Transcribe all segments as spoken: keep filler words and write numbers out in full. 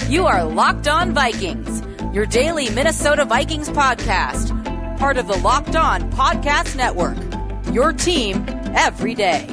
You are Locked On Vikings, your daily Minnesota Vikings podcast, part of the Locked On Podcast Network, your team every day.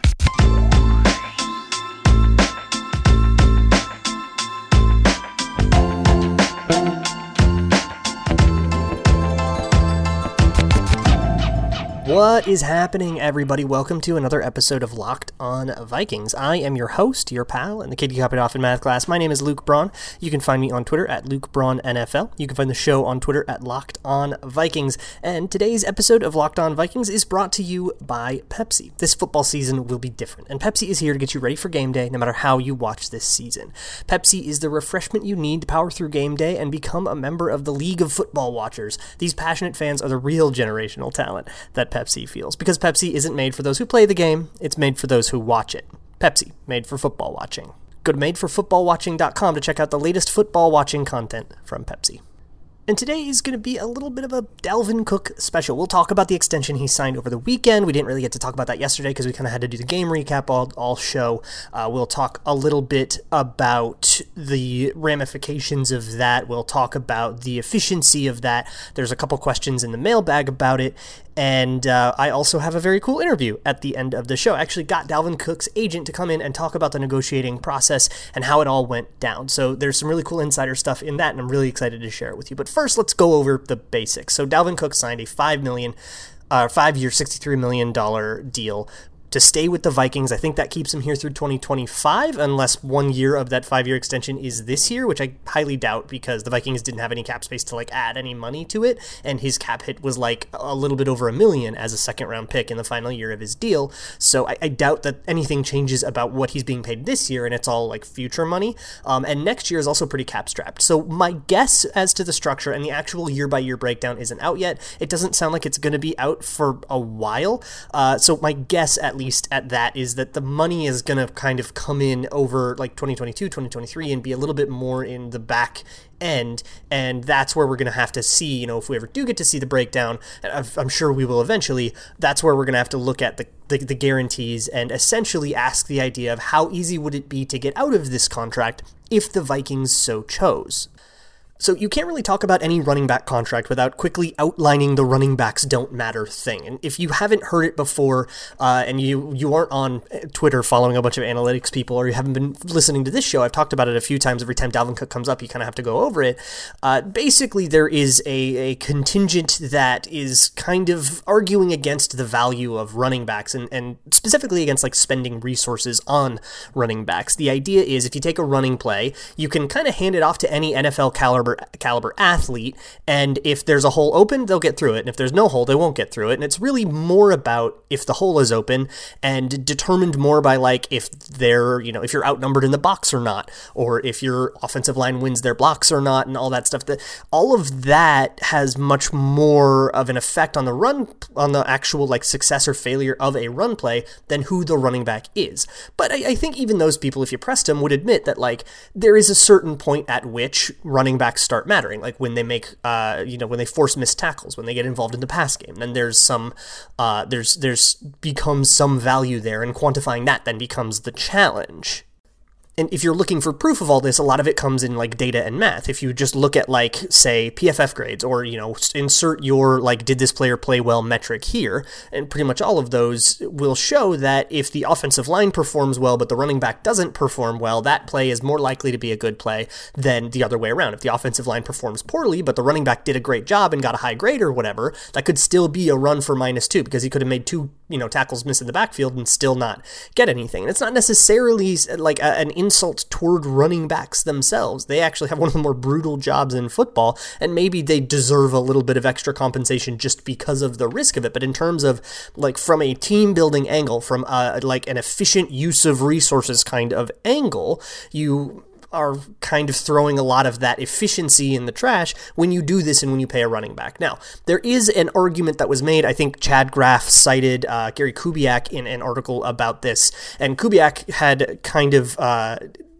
What is happening, everybody? Welcome to another episode of Locked On Vikings. I am your host, your pal, and the kid you copied off in math class. My name is Luke Braun. You can find me on Twitter at Luke Braun N F L. You can find the show on Twitter at Locked On Vikings. And today's episode of Locked On Vikings is brought to you by Pepsi. This football season will be different, and Pepsi is here to get you ready for game day no matter how you watch this season. Pepsi is the refreshment you need to power through game day and become a member of the League of Football Watchers. These passionate fans are the real generational talent that Pepsi feels, because Pepsi isn't made for those who play the game, it's made for those who watch it. Pepsi, made for football watching. Go to made for football watching dot com to check out the latest football watching content from Pepsi. And today is going to be a little bit of a Dalvin Cook special. We'll talk about the extension he signed over the weekend. We didn't really get to talk about that yesterday because we kind of had to do the game recap all, all show. Uh, we'll talk a little bit about the ramifications of that. We'll talk about the efficiency of that. There's a couple questions in the mailbag about it. And uh, I also have a very cool interview at the end of the show. I actually got Dalvin Cook's agent to come in and talk about the negotiating process and how it all went down. So there's some really cool insider stuff in that, and I'm really excited to share it with you. But first, let's go over the basics. So Dalvin Cook signed a five million dollars, uh, five-year, sixty-three million dollars deal to stay with the Vikings. I think that keeps him here through twenty twenty-five, unless one year of that five-year extension is this year, which I highly doubt because the Vikings didn't have any cap space to like add any money to it, and his cap hit was like a little bit over a million as a second-round pick in the final year of his deal. So I, I doubt that anything changes about what he's being paid this year, and it's all like future money. Um, and next year is also pretty cap-strapped. So my guess as to the structure and the actual year-by-year breakdown isn't out yet. It doesn't sound like it's going to be out for a while. Uh, so my guess, at least, at that is that the money is going to kind of come in over like twenty twenty-two, twenty twenty-three and be a little bit more in the back end, and that's where we're going to have to see, you know, if we ever do get to see the breakdown, and I'm sure we will eventually, that's where we're going to have to look at the, the, the guarantees and essentially ask the idea of how easy would it be to get out of this contract if the Vikings so chose. So you can't really talk about any running back contract without quickly outlining the running backs don't matter thing. And if you haven't heard it before, uh, and you, you aren't on Twitter following a bunch of analytics people, or you haven't been listening to this show, I've talked about it a few times. Every time Dalvin Cook comes up, you kind of have to go over it. Uh, basically, there is a, a contingent that is kind of arguing against the value of running backs, and, and specifically against like spending resources on running backs. The idea is if you take a running play, you can kind of hand it off to any N F L caliber caliber athlete, and if there's a hole open, they'll get through it, and if there's no hole, they won't get through it. And it's really more about if the hole is open and determined more by like if they're, you know, if you're outnumbered in the box or not, or if your offensive line wins their blocks or not, and all that stuff. That all of that has much more of an effect on the run, on the actual like success or failure of a run play than who the running back is. But I, I think even those people, if you pressed them, would admit that like there is a certain point at which running backs start mattering, like when they make, uh, you know, when they force missed tackles, when they get involved in the pass game, then there's some, uh, there's, there's becomes some value there, and quantifying that then becomes the challenge. And if you're looking for proof of all this, a lot of it comes in like data and math. If you just look at like, say, P F F grades, or, you know, insert your like, did this player play well metric here, and pretty much all of those will show that if the offensive line performs well, but the running back doesn't perform well, that play is more likely to be a good play than the other way around. If the offensive line performs poorly, but the running back did a great job and got a high grade or whatever, that could still be a run for minus two, because he could have made two, you know, tackles miss in the backfield and still not get anything. And it's not necessarily like a, an insult toward running backs themselves. They actually have one of the more brutal jobs in football, and maybe they deserve a little bit of extra compensation just because of the risk of it. But in terms of like from a team building angle, from a, like an efficient use of resources kind of angle, you are kind of throwing a lot of that efficiency in the trash when you do this and when you pay a running back. Now, there is an argument that was made. I think Chad Graff cited uh, Gary Kubiak in an article about this, and Kubiak had kind of uh,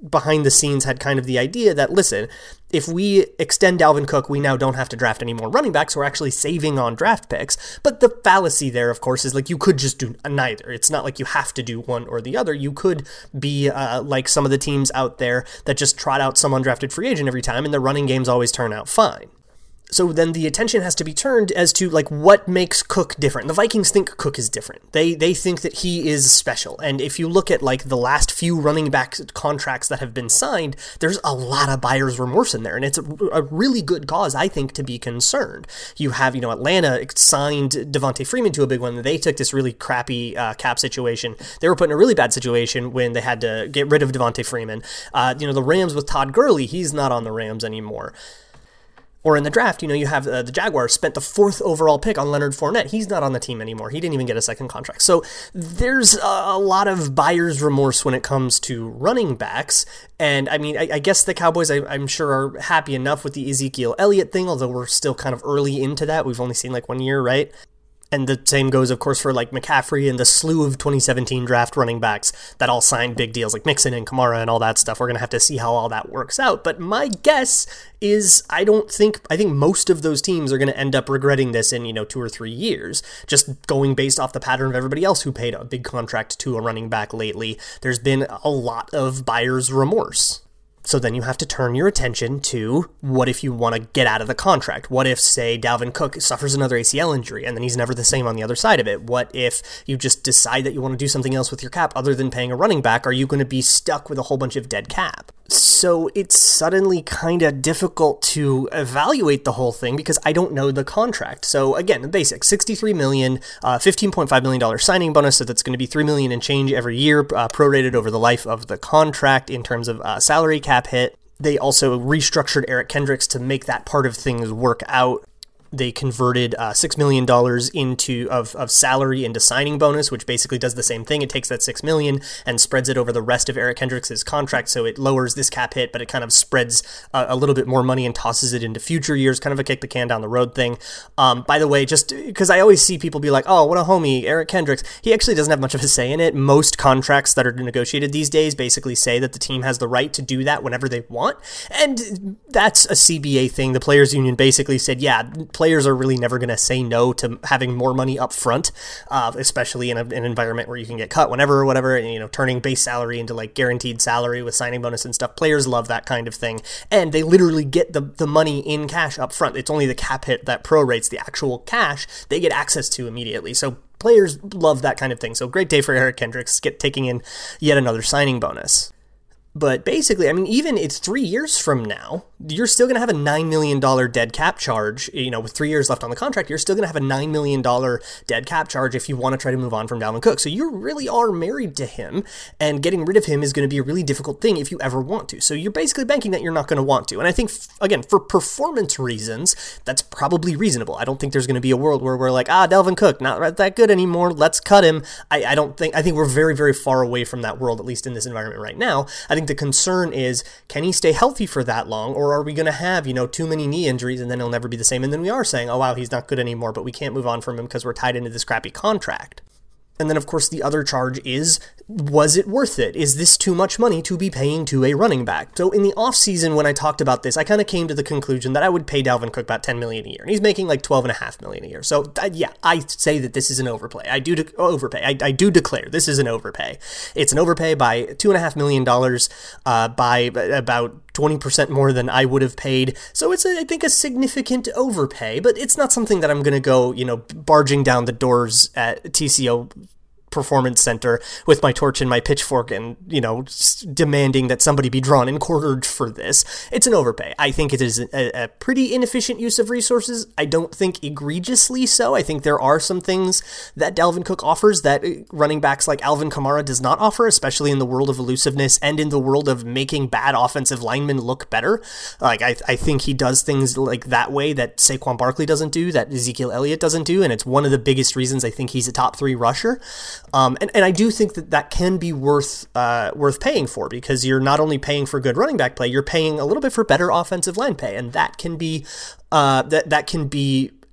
behind the scenes had kind of the idea that, listen, if we extend Dalvin Cook, we now don't have to draft any more running backs. We're actually saving on draft picks. But the fallacy there, of course, is like you could just do neither. It's not like you have to do one or the other. You could be uh, like some of the teams out there that just trot out some undrafted free agent every time, and the running games always turn out fine. So then the attention has to be turned as to like what makes Cook different. The Vikings think Cook is different. They they think that he is special. And if you look at like the last few running back contracts that have been signed, there's a lot of buyer's remorse in there. And it's a, a really good cause, I think, to be concerned. You have, you know, Atlanta signed Devontae Freeman to a big one. They took this really crappy uh, cap situation. They were put in a really bad situation when they had to get rid of Devontae Freeman. Uh, you know, the Rams with Todd Gurley, he's not on the Rams anymore. Or in the draft, you know, you have uh, the Jaguars spent the fourth overall pick on Leonard Fournette. He's not on the team anymore. He didn't even get a second contract. So there's a, a lot of buyer's remorse when it comes to running backs. And I mean, I, I guess the Cowboys, I, I'm sure, are happy enough with the Ezekiel Elliott thing, although we're still kind of early into that. We've only seen like one year, right? And the same goes, of course, for like McCaffrey and the slew of twenty seventeen draft running backs that all signed big deals like Mixon and Kamara and all that stuff. We're going to have to see how all that works out. But my guess is I don't think, I think most of those teams are going to end up regretting this in, you know, two or three years, just going based off the pattern of everybody else who paid a big contract to a running back lately. There's been a lot of buyer's remorse. So then you have to turn your attention to what if you want to get out of the contract? What if, say, Dalvin Cook suffers another A C L injury and then he's never the same on the other side of it? What if you just decide that you want to do something else with your cap other than paying a running back? Are you going to be stuck with a whole bunch of dead cap? So it's suddenly kind of difficult to evaluate the whole thing because I don't know the contract. So again, the basics, sixty-three million dollars, uh, fifteen point five million dollars signing bonus, so that's going to be three million dollars and change every year, uh, prorated over the life of the contract in terms of uh, salary cap hit. They also restructured Eric Kendricks to make that part of things work out. They converted uh, six million dollars into of, of salary into signing bonus, which basically does the same thing. It takes that six million dollars and spreads it over the rest of Eric Kendricks' contract, so it lowers this cap hit, but it kind of spreads uh, a little bit more money and tosses it into future years, kind of a kick the can down the road thing. Um, by the way, just because I always see people be like, oh, what a homie, Eric Kendricks. He actually doesn't have much of a say in it. Most contracts that are negotiated these days basically say that the team has the right to do that whenever they want, and that's a C B A thing. The Players Union basically said, yeah, players are really never going to say no to having more money up front, uh, especially in a, an environment where you can get cut whenever or whatever, and, you know, turning base salary into like guaranteed salary with signing bonus and stuff. Players love that kind of thing, and they literally get the, the money in cash up front. It's only the cap hit that prorates. The actual cash they get access to immediately. So players love that kind of thing. So great day for Eric Kendricks get taking in yet another signing bonus. But basically, I mean, even it's three years from now, you're still going to have a nine million dollars dead cap charge. You know, with three years left on the contract, you're still going to have a nine million dollars dead cap charge if you want to try to move on from Dalvin Cook. So you really are married to him, and getting rid of him is going to be a really difficult thing if you ever want to. So you're basically banking that you're not going to want to. And I think, again, for performance reasons, that's probably reasonable. I don't think there's going to be a world where we're like, ah, Dalvin Cook, not that good anymore, let's cut him. I, I don't think, I think we're very, very far away from that world, at least in this environment right now. I think the concern is, can he stay healthy for that long, or are we going to have, you know, too many knee injuries and then he'll never be the same, and then we are saying, oh wow, he's not good anymore, but we can't move on from him because we're tied into this crappy contract. And then, of course, the other charge is, was it worth it? Is this too much money to be paying to a running back? So in the offseason, when I talked about this, I kind of came to the conclusion that I would pay Dalvin Cook about ten million dollars a year. And he's making like twelve point five million dollars a year. So uh, yeah, I say that this is an overplay. I do de- overpay. I, I do declare this is an overpay. It's an overpay by two point five million dollars, uh, by about twenty percent more than I would have paid. So it's, a, I think, a significant overpay, but it's not something that I'm going to go, you know, barging down the doors at T C O Performance Center with my torch and my pitchfork and, you know, demanding that somebody be drawn and quartered for this. It's an overpay. I think it is a, a pretty inefficient use of resources. I don't think egregiously so. I think there are some things that Dalvin Cook offers that running backs like Alvin Kamara does not offer, especially in the world of elusiveness and in the world of making bad offensive linemen look better. Like, I, I think he does things like that way that Saquon Barkley doesn't do, that Ezekiel Elliott doesn't do, and it's one of the biggest reasons I think he's a top three rusher. Um, and, and I do think that that can be worth uh, worth paying for, because you're not only paying for good running back play, you're paying a little bit for better offensive line pay, and that can be uh, that that can be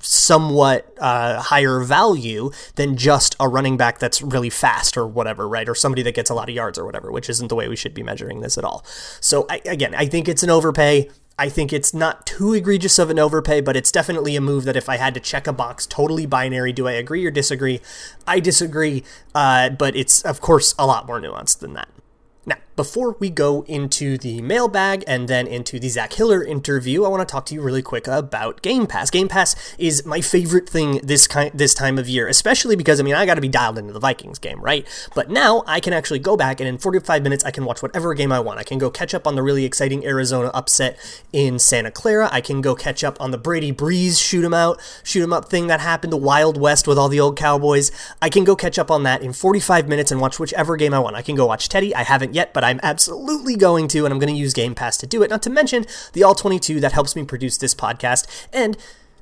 somewhat uh, higher value than just a running back that's really fast or whatever, right? Or somebody that gets a lot of yards or whatever, which isn't the way we should be measuring this at all. So I, again, I think it's an overpay. I think it's not too egregious of an overpay, but it's definitely a move that if I had to check a box, totally binary, do I agree or disagree? I disagree, uh, but it's, of course, a lot more nuanced than that. Now, before we go into the mailbag and then into the Zach Hiller interview, I want to talk to you really quick about Game Pass. Game Pass is my favorite thing this kind this time of year, especially because, I mean, I got to be dialed into the Vikings game, right? But now I can actually go back and in forty-five minutes, I can watch whatever game I want. I can go catch up on the really exciting Arizona upset in Santa Clara. I can go catch up on the Brady Breeze shoot 'em out, shoot 'em up thing that happened, the Wild West with all the old Cowboys. I can go catch up on that in forty-five minutes and watch whichever game I want. I can go watch Teddy. I haven't yet, but I'm absolutely going to, and I'm going to use Game Pass to do it, not to mention the All twenty-two that helps me produce this podcast. And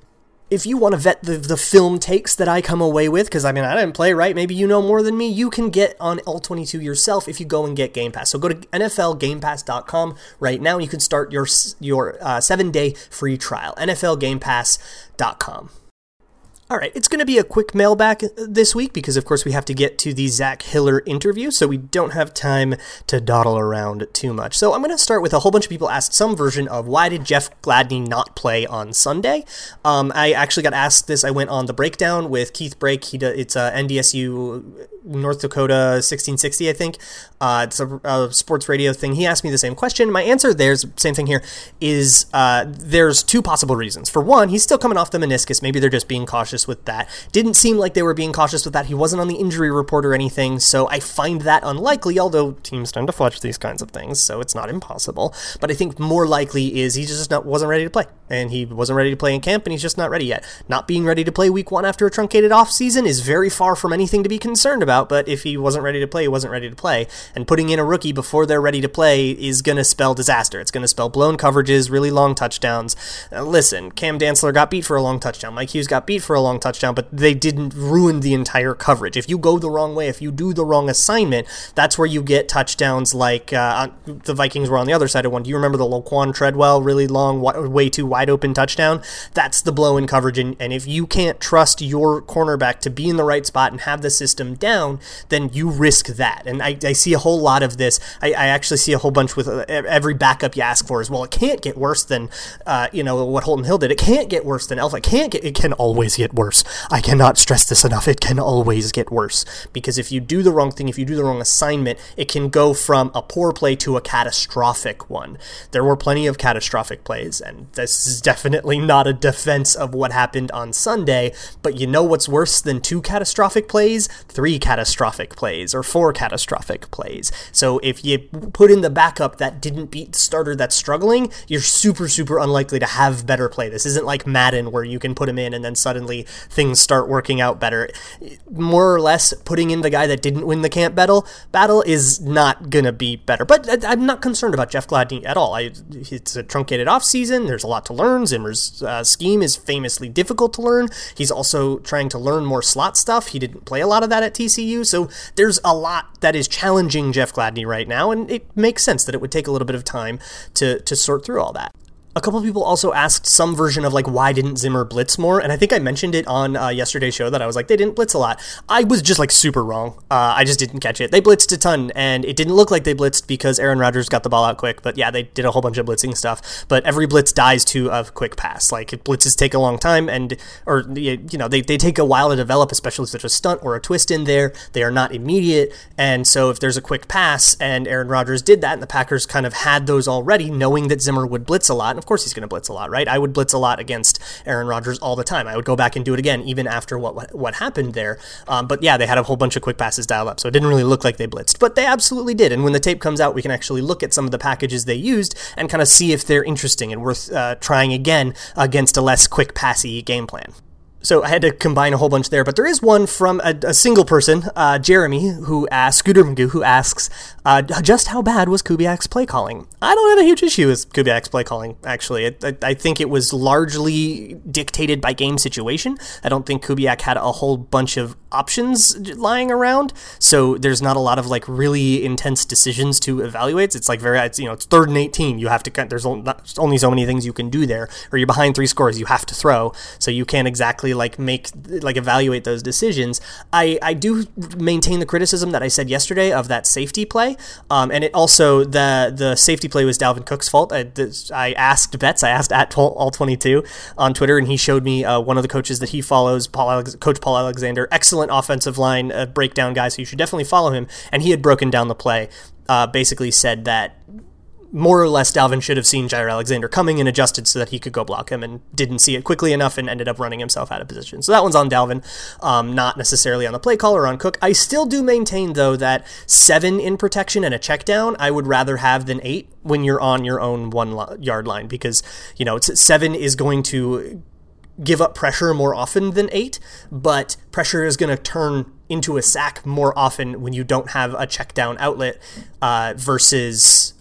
if you want to vet the, the film takes that I come away with, because I mean, I didn't play, right? Maybe you know more than me. You can get on All twenty-two yourself if you go and get Game Pass. So go to N F L Game Pass dot com right now. You can start your, your uh, seven-day free trial, N F L Game Pass dot com. All right, it's going to be a quick mailbag this week because, of course, we have to get to the Zach Hiller interview, so we don't have time to dawdle around too much. So I'm going to start with a whole bunch of people asked some version of why did Jeff Gladney not play on Sunday? Um, I actually got asked this. I went on The Breakdown with Keith Brake. He does, it's a N D S U North Dakota sixteen sixty, I think. Uh, it's a, a sports radio thing. He asked me the same question. My answer, there's same thing here, is uh, there's two possible reasons. For one, he's still coming off the meniscus. Maybe they're just being cautious with that. Didn't seem like they were being cautious with that. He wasn't on the injury report or anything, so I find that unlikely, although teams tend to fudge these kinds of things, so it's not impossible. But I think more likely is he just not, wasn't ready to play, and he wasn't ready to play in camp, and he's just not ready yet. Not being ready to play week one after a truncated offseason is very far from anything to be concerned about, but if he wasn't ready to play, he wasn't ready to play. And putting in a rookie before they're ready to play is going to spell disaster. It's going to spell blown coverages, really long touchdowns. Uh, listen, Cam Dantzler got beat for a long touchdown. Mike Hughes got beat for a long touchdown, but they didn't ruin the entire coverage. If you go the wrong way, if you do the wrong assignment, that's where you get touchdowns like uh, the Vikings were on the other side of one. Do you remember the Laquan Treadwell, really long, way too wide open touchdown? That's the blow in coverage, and, and if you can't trust your cornerback to be in the right spot and have the system down, then you risk that. And I, I see a whole lot of this. I, I actually see a whole bunch with uh, every backup you ask for is, well, it can't get worse than, uh, you know, what Holton Hill did. It can't get worse than Alpha. It can't get, it can always get worse. I cannot stress this enough. It can always get worse, because if you do the wrong thing, if you do the wrong assignment, it can go from a poor play to a catastrophic one. There were plenty of catastrophic plays, and this is definitely not a defense of what happened on Sunday, but you know what's worse than two catastrophic plays? Three catastrophic plays, or four catastrophic plays. So if you put in the backup that didn't beat the starter that's struggling, you're super, super unlikely to have better play. This isn't like Madden where you can put him in and then suddenly things start working out better. More or less, putting in the guy that didn't win the camp battle battle is not gonna be better. But I'm not concerned about Jeff Gladney at all. I, it's a truncated offseason. There's a lot to learn. Zimmer's uh, scheme is famously difficult to learn. He's also trying to learn more slot stuff. He didn't play a lot of that at T C U, so there's a lot that is challenging Jeff Gladney right now, and it makes sense that it would take a little bit of time to, to sort through all that. A couple people also asked some version of, like, why didn't Zimmer blitz more? And I think I mentioned it on uh, yesterday's show that I was like, they didn't blitz a lot. I was just, like, super wrong. Uh, I just didn't catch it. They blitzed a ton, and it didn't look like they blitzed because Aaron Rodgers got the ball out quick. But, yeah, they did a whole bunch of blitzing stuff. But every blitz dies to a quick pass. Like, blitzes take a long time, and, or, you know, they, they take a while to develop, especially if there's a stunt or a twist in there. They are not immediate. And so if there's a quick pass, and Aaron Rodgers did that, and the Packers kind of had those already, knowing that Zimmer would blitz a lot, and of course he's going to blitz a lot. Right? I would blitz a lot against Aaron Rodgers all the time. I would go back and do it again, even after what what, what happened there. Um, but yeah, they had a whole bunch of quick passes dialed up, so it didn't really look like they blitzed. But they absolutely did. And when the tape comes out, we can actually look at some of the packages they used and kind of see if they're interesting and worth uh, trying again against a less quick passy game plan. So I had to combine a whole bunch there, but there is one from a, a single person, uh, Jeremy, who asks, Scooter Magoo, who asks, uh, just how bad was Kubiak's play calling? I don't have a huge issue with Kubiak's play calling, actually. It, I, I think it was largely dictated by game situation. I don't think Kubiak had a whole bunch of options lying around, so there's not a lot of like really intense decisions to evaluate. It's like very, it's, you know, it's third and eighteen. You have to, there's only so many things you can do there, or you're behind three scores, you have to throw, so you can't exactly like make like evaluate those decisions. I, I do maintain the criticism that I said yesterday of that safety play, um, and it also the the safety play was Dalvin Cook's fault. I, this, I asked Betts, I asked at all twenty-two on Twitter, and he showed me uh, one of the coaches that he follows, Paul Alex- Coach Paul Alexander, excellent offensive line uh, breakdown guy, so you should definitely follow him. And he had broken down the play, uh, basically said that more or less Dalvin should have seen Jair Alexander coming and adjusted so that he could go block him, and didn't see it quickly enough and ended up running himself out of position. So that one's on Dalvin, um, not necessarily on the play call or on Cook. I still do maintain, though, that seven in protection and a check down I would rather have than eight when you're on your own one yard line, because, you know, it's, seven is going to give up pressure more often than eight, but pressure is going to turn into a sack more often when you don't have a check down outlet uh, versus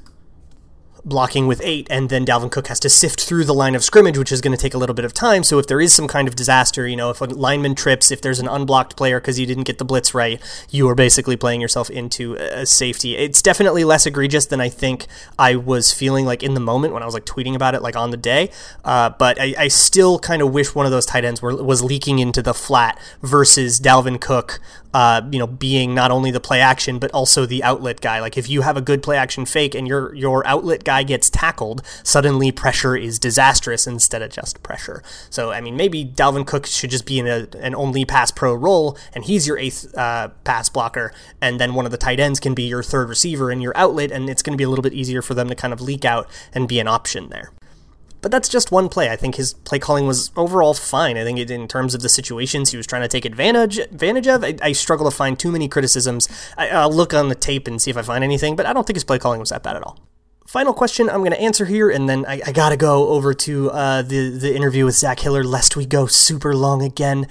blocking with eight, and then Dalvin Cook has to sift through the line of scrimmage, which is going to take a little bit of time. So if there is some kind of disaster, you know, if a lineman trips, if there's an unblocked player because you didn't get the blitz right, you are basically playing yourself into a safety. It's definitely less egregious than I think I was feeling like in the moment when I was like tweeting about it like on the day. Uh, but I, I still kind of wish one of those tight ends were, was leaking into the flat versus Dalvin Cook, uh, you know, being not only the play action, but also the outlet guy. Like if you have a good play action fake and your, your outlet guy gets tackled, suddenly pressure is disastrous instead of just pressure. So, I mean, maybe Dalvin Cook should just be in a, an only pass pro role, and he's your eighth uh, pass blocker, and then one of the tight ends can be your third receiver and your outlet, and it's going to be a little bit easier for them to kind of leak out and be an option there. But that's just one play. I think his play calling was overall fine. I think it, in terms of the situations he was trying to take advantage advantage of, I, I struggle to find too many criticisms. I, I'll look on the tape and see if I find anything, but I don't think his play calling was that bad at all. Final question I'm going to answer here, and then I, I got to go over to uh, the, the interview with Zach Hiller, lest we go super long again.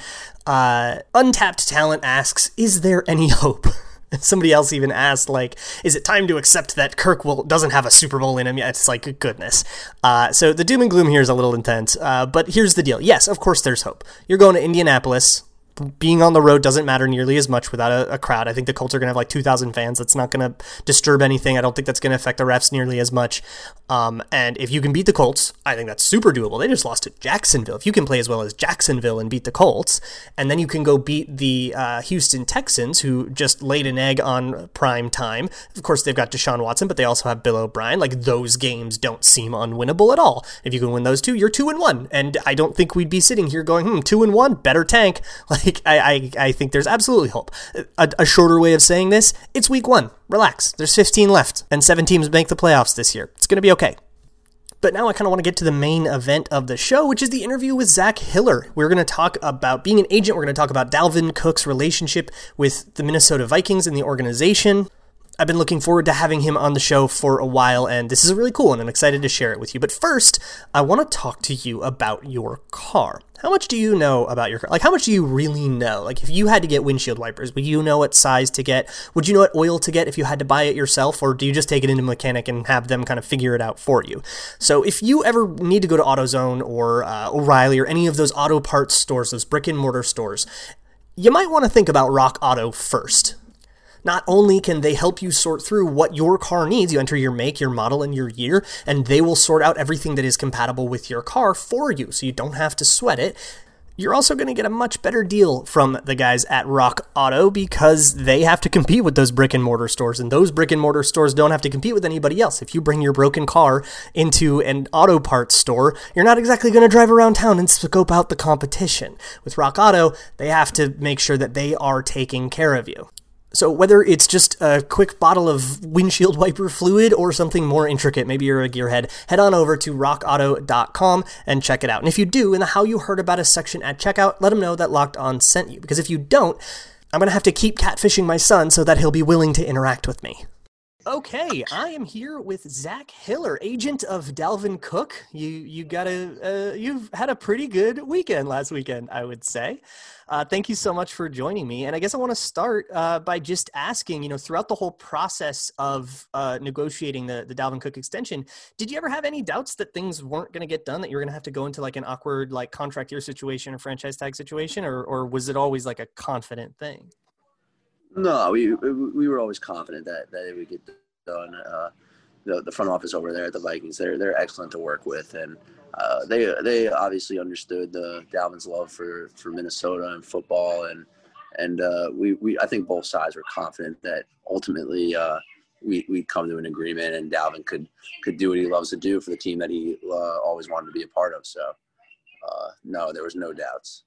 Uh, Untapped Talent asks, is there any hope? Somebody else even asked, like, is it time to accept that Kirk will doesn't have a Super Bowl in him yet? It's like, goodness. Uh, so the doom and gloom here is a little intense, uh, but here's the deal. Yes, of course there's hope. You're going to Indianapolis. Being on the road doesn't matter nearly as much without a, a crowd. I think the Colts are going to have like two thousand fans. That's not going to disturb anything. I don't think that's going to affect the refs nearly as much. Um, and if you can beat the Colts, I think that's super doable. They just lost to Jacksonville. If you can play as well as Jacksonville and beat the Colts, and then you can go beat the uh, Houston Texans, who just laid an egg on prime time. Of course, they've got Deshaun Watson, but they also have Bill O'Brien. Like, those games don't seem unwinnable at all. If you can win those two, you're two and one. And I don't think we'd be sitting here going, hmm, two and one, better tank. Like, I, I, I think there's absolutely hope. A, a shorter way of saying this, it's week one. Relax. There's fifteen left, and seven teams make the playoffs this year. It's going to be okay. But now I kind of want to get to the main event of the show, which is the interview with Zach Hiller. We're going to talk about being an agent. We're going to talk about Dalvin Cook's relationship with the Minnesota Vikings and the organization. I've been looking forward to having him on the show for a while, and this is really cool, and I'm excited to share it with you. But first, I want to talk to you about your car. How much do you know about your car? Like, how much do you really know? Like, if you had to get windshield wipers, would you know what size to get? Would you know what oil to get if you had to buy it yourself? Or do you just take it into a mechanic and have them kind of figure it out for you? So if you ever need to go to AutoZone or uh, O'Reilly or any of those auto parts stores, those brick and mortar stores, you might want to think about Rock Auto first. Not only can they help you sort through what your car needs, you enter your make, your model, and your year, and they will sort out everything that is compatible with your car for you, so you don't have to sweat it. You're also going to get a much better deal from the guys at Rock Auto because they have to compete with those brick and mortar stores, and those brick and mortar stores don't have to compete with anybody else. If you bring your broken car into an auto parts store, you're not exactly going to drive around town and scope out the competition. With Rock Auto, they have to make sure that they are taking care of you. So whether it's just a quick bottle of windshield wiper fluid or something more intricate, maybe you're a gearhead, head on over to rock auto dot com and check it out. And if you do, in the How You Heard About Us section at checkout, let them know that Locked On sent you. Because if you don't, I'm going to have to keep catfishing my son so that he'll be willing to interact with me. Okay, I am here with Zach Hiller, agent of Dalvin Cook. You you got a uh, you've had a pretty good weekend last weekend, I would say. Uh, thank you so much for joining me. And I guess I want to start uh, by just asking, you know, throughout the whole process of uh, negotiating the the Dalvin Cook extension, did you ever have any doubts that things weren't going to get done, that you were going to have to go into like an awkward like contract year situation or franchise tag situation, or or was it always like a confident thing? No, we we were always confident that, that it would get done. Uh, the the front office over there at the Vikings, they're they're excellent to work with, and uh, they they obviously understood the Dalvin's love for, for Minnesota and football, and and uh, we, we I think both sides were confident that ultimately uh, we we'd come to an agreement, and Dalvin could could do what he loves to do for the team that he uh, always wanted to be a part of. So uh, no, there was no doubts.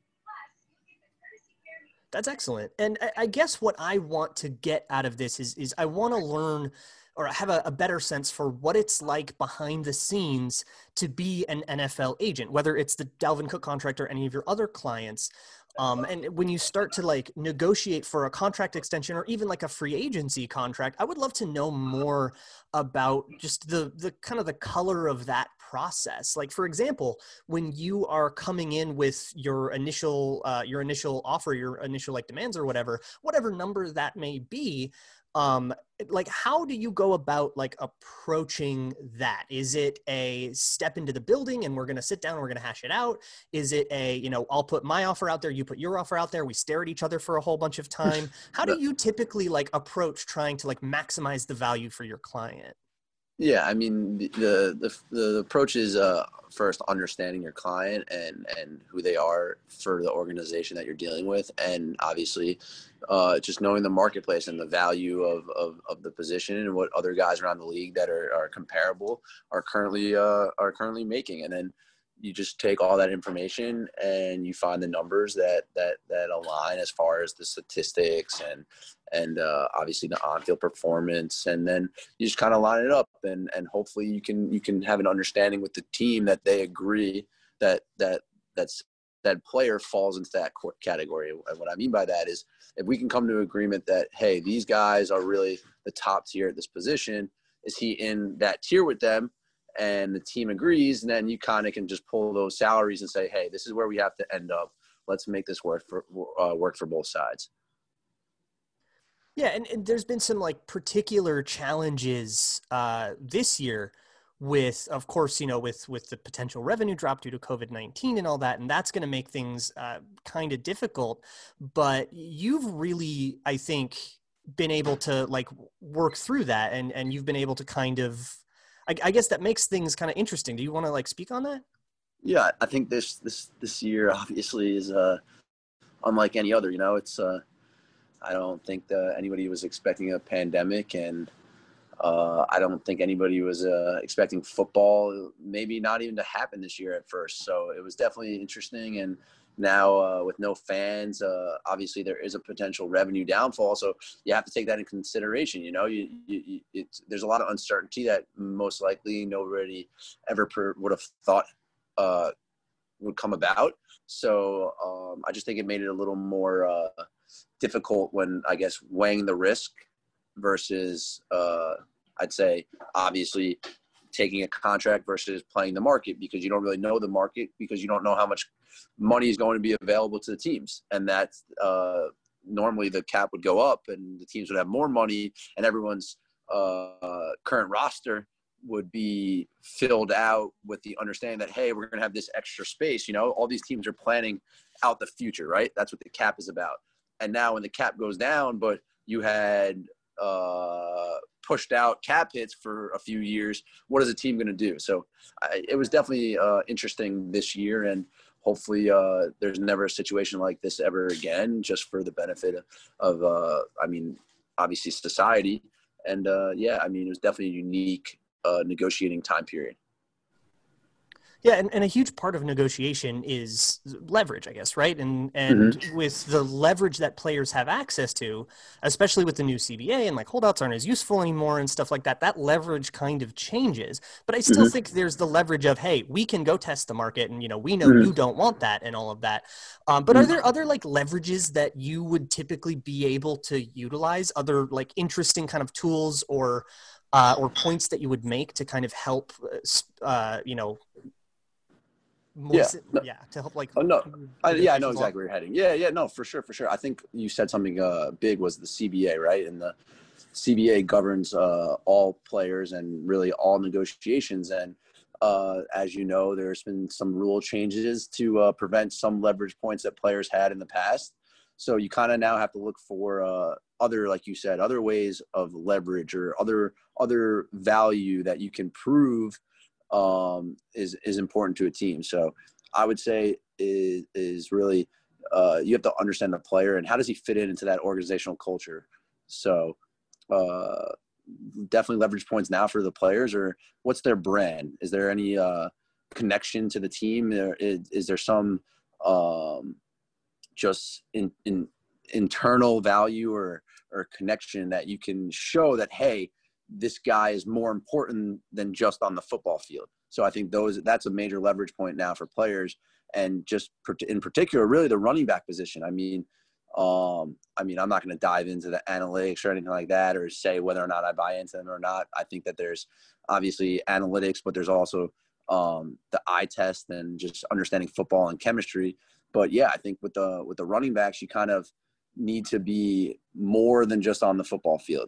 That's excellent. And I guess what I want to get out of this is, is I want to learn or have a, a better sense for what it's like behind the scenes to be an N F L agent, whether it's the Dalvin Cook contract or any of your other clients. Um, and when you start to like negotiate for a contract extension or even like a free agency contract, I would love to know more about just the, the kind of the color of that process. Like, for example, when you are coming in with your initial, uh, your initial offer, your initial like demands or whatever, whatever number that may be, um, like, how do you go about like approaching that? Is it a step into the building and we're going to sit down and we're going to hash it out? Is it a, you know, I'll put my offer out there, you put your offer out there, we stare at each other for a whole bunch of time? How do you typically like approach trying to like maximize the value for your client? Yeah, I mean, the the, the approach is uh, first understanding your client and, and who they are for the organization that you're dealing with, and obviously uh, just knowing the marketplace and the value of, of, of the position and what other guys around the league that are, are comparable are currently uh, are currently making, and then you just take all that information and you find the numbers that that that align as far as the statistics and and uh, obviously the on-field performance, and then you just kind of line it up, and and hopefully you can you can have an understanding with the team that they agree that that that's that player falls into that category. And what I mean by that is if we can come to an agreement that, hey, these guys are really the top tier at this position, is he in that tier with them? And the team agrees, and then you kind of can just pull those salaries and say, hey, this is where we have to end up. Let's make this work for uh, work for both sides. Yeah, and, and there's been some like particular challenges uh, this year with, of course, you know, with with the potential revenue drop due to COVID nineteen and all that, and that's going to make things uh, kind of difficult. But you've really, I think, been able to like work through that, and and you've been able to kind of, I, I guess that makes things kind of interesting. Do you want to like speak on that? Yeah, I think this this this year obviously is uh, unlike any other. You know, it's uh, I don't think that anybody was expecting a pandemic, and uh, I don't think anybody was uh, expecting football, maybe not even to happen this year at first. So it was definitely interesting. And now uh, with no fans, uh, obviously there is a potential revenue downfall. So you have to take that in consideration. You know, you, you, it's, there's a lot of uncertainty that most likely nobody ever per, would have thought uh, would come about. So um, I just think it made it a little more uh, difficult when, I guess, weighing the risk versus, uh, I'd say, obviously taking a contract versus playing the market, because you don't really know the market, because you don't know how much money is going to be available to the teams. And that's uh, normally the cap would go up and the teams would have more money, and everyone's uh, current roster would be filled out with the understanding that, hey, we're going to have this extra space. You know, all these teams are planning out the future, right? That's what the cap is about. And now when the cap goes down, but you had uh, pushed out cap hits for a few years, what is a team going to do? So I, it was definitely uh, interesting this year, and hopefully uh, there's never a situation like this ever again, just for the benefit of, of uh, I mean, obviously society. And uh, yeah, I mean, it was definitely a unique uh, negotiating time period. Yeah, and, and a huge part of negotiation is leverage, I guess, right? And and Mm-hmm. with the leverage that players have access to, especially with the new C B A and like holdouts aren't as useful anymore and stuff like that, that leverage kind of changes. But I still Mm-hmm. think there's the leverage of, hey, we can go test the market and, you know, we know you Mm-hmm. don't want that and all of that. Um, but are Mm-hmm. there other like leverages that you would typically be able to utilize, other like interesting kind of tools or uh, or points that you would make to kind of help, uh, you know, Yeah. moisten, No, yeah, to help like oh, no. I, yeah, I know negotiations along. exactly where you're heading. Yeah, yeah, no, for sure, for sure. I think you said something uh, big was the C B A, right? And the C B A governs uh, all players and really all negotiations. And uh, as you know, there's been some rule changes to uh, prevent some leverage points that players had in the past. So you kind of now have to look for uh, other, like you said, other ways of leverage or other other value that you can prove um, is is important to a team. So I would say is is really uh, you have to understand the player and how does he fit in into that organizational culture. So uh, definitely leverage points now for the players, or what's their brand? Is there any uh, connection to the team? Or is, is there some um, just in, in internal value or or connection that you can show that, hey, this guy is more important than just on the football field? So I think those that's a major leverage point now for players, and just in particular, really the running back position. I mean, um, I mean, I'm not going to dive into the analytics or anything like that, or say whether or not I buy into them or not. I think that there's obviously analytics, but there's also um, the eye test and just understanding football and chemistry. But yeah, I think with the with the running backs, you kind of need to be more than just on the football field.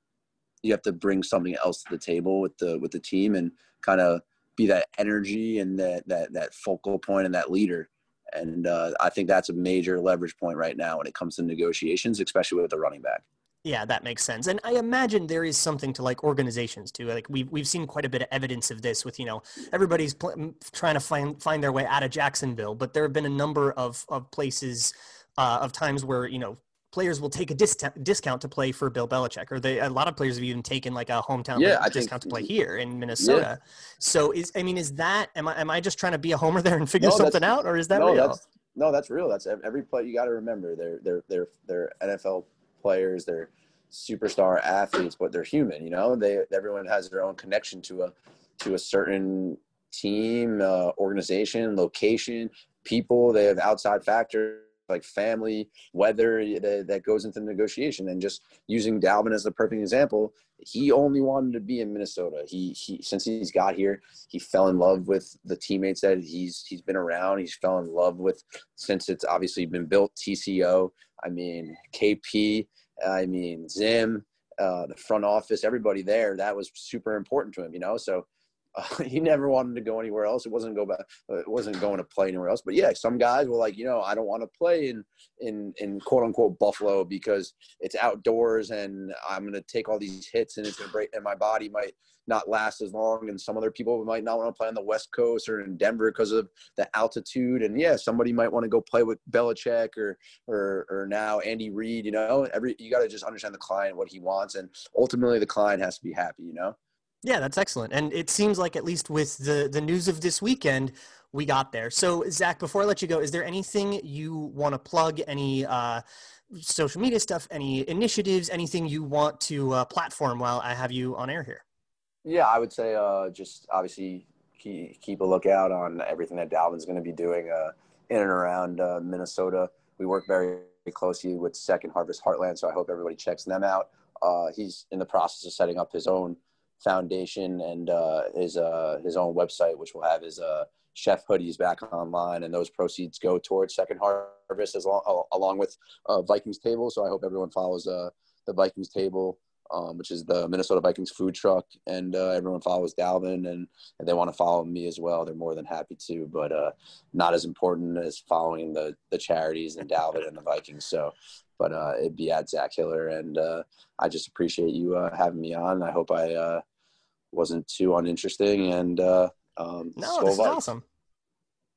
You have to bring something else to the table with the with the team and kind of be that energy and that that that focal point and that leader. And uh, I think that's a major leverage point right now when it comes to negotiations, especially with the running back. Yeah, that makes sense. And I imagine there is something to like organizations too. Like we've, we've seen quite a bit of evidence of this with, you know, everybody's pl- trying to find, find their way out of Jacksonville, but there have been a number of, of places uh, of times where, you know, players will take a discount discount to play for Bill Belichick, or they, a lot of players have even taken like a hometown Yeah, I think. discount to play here in Yeah. Minnesota. So is, I mean, is that, am I, am I just trying to be a homer there and figure No, something that's out, or is that no, real? that's no, that's real. That's every play. You got to remember, they're they're they're they're N F L players. They're superstar athletes, but they're human. You know, they everyone has their own connection to a to a certain team, uh, organization, location, people. They have outside factors like family, weather that, that goes into the negotiation. And just using Dalvin as the perfect example, he only wanted to be in Minnesota. He he since he's got here, he fell in love with the teammates that he's he's been around. He's fell in love with since it's obviously been built. T C O, I mean K P, I mean Zim, uh, the front office, everybody there. That was super important to him, you know. So uh, he never wanted to go anywhere else. It wasn't go back. It wasn't going to play anywhere else. But yeah, some guys were like, you know, I don't want to play in in in quote unquote Buffalo because it's outdoors and I'm going to take all these hits and it's going to break, and my body might not last as long. And some other people might not want to play on the West Coast or in Denver because of the altitude. And yeah, somebody might want to go play with Belichick or or or now Andy Reid. You know, every you got to just understand the client, what he wants, and ultimately the client has to be happy. You know. Yeah, that's excellent. And it seems like at least with the, the news of this weekend, we got there. So, Zach, before I let you go, is there anything you want to plug, any uh, social media stuff, any initiatives, anything you want to uh, platform while I have you on air here? Yeah, I would say uh, just obviously keep, keep a lookout on everything that Dalvin's going to be doing uh, in and around uh, Minnesota. We work very closely with Second Harvest Heartland, so I hope everybody checks them out. Uh, he's in the process of setting up his own foundation and uh, his uh, his own website, which will have his uh, chef hoodies back online, and those proceeds go towards Second Harvest as long, along with uh, Vikings Table. So I hope everyone follows uh, the Vikings Table, um, which is the Minnesota Vikings food truck, and uh, everyone follows Dalvin, and, and they want to follow me as well. They're more than happy to, but uh, not as important as following the the charities and Dalvin and the Vikings. So. But uh, it'd be at Zach Hiller, and uh, I just appreciate you uh, having me on. I hope I uh, wasn't too uninteresting. And uh, um, no, this is Vikes. Awesome.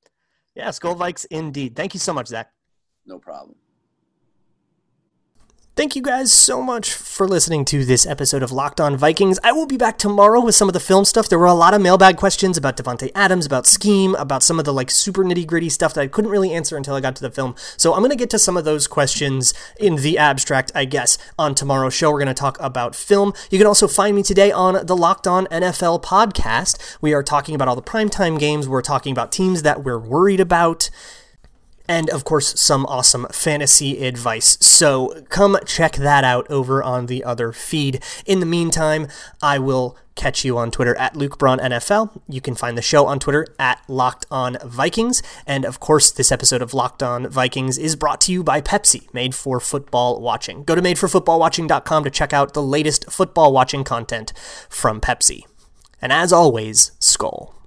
Yeah, Skull Vikes indeed. Thank you so much, Zach. No problem. Thank you guys so much for listening to this episode of Locked On Vikings. I will be back tomorrow with some of the film stuff. There were a lot of mailbag questions about Davante Adams, about scheme, about some of the like super nitty-gritty stuff that I couldn't really answer until I got to the film. So I'm going to get to some of those questions in the abstract, I guess, on tomorrow's show. We're going to talk about film. You can also find me today on the Locked On N F L podcast. We are talking about all the primetime games. We're talking about teams that we're worried about. And, of course, some awesome fantasy advice. So come check that out over on the other feed. In the meantime, I will catch you on Twitter at Luke Braun N F L. You can find the show on Twitter at Locked On Vikings. And, of course, this episode of Locked On Vikings is brought to you by Pepsi, made for football watching. Go to made for football watching dot com to check out the latest football watching content from Pepsi. And as always, Skol.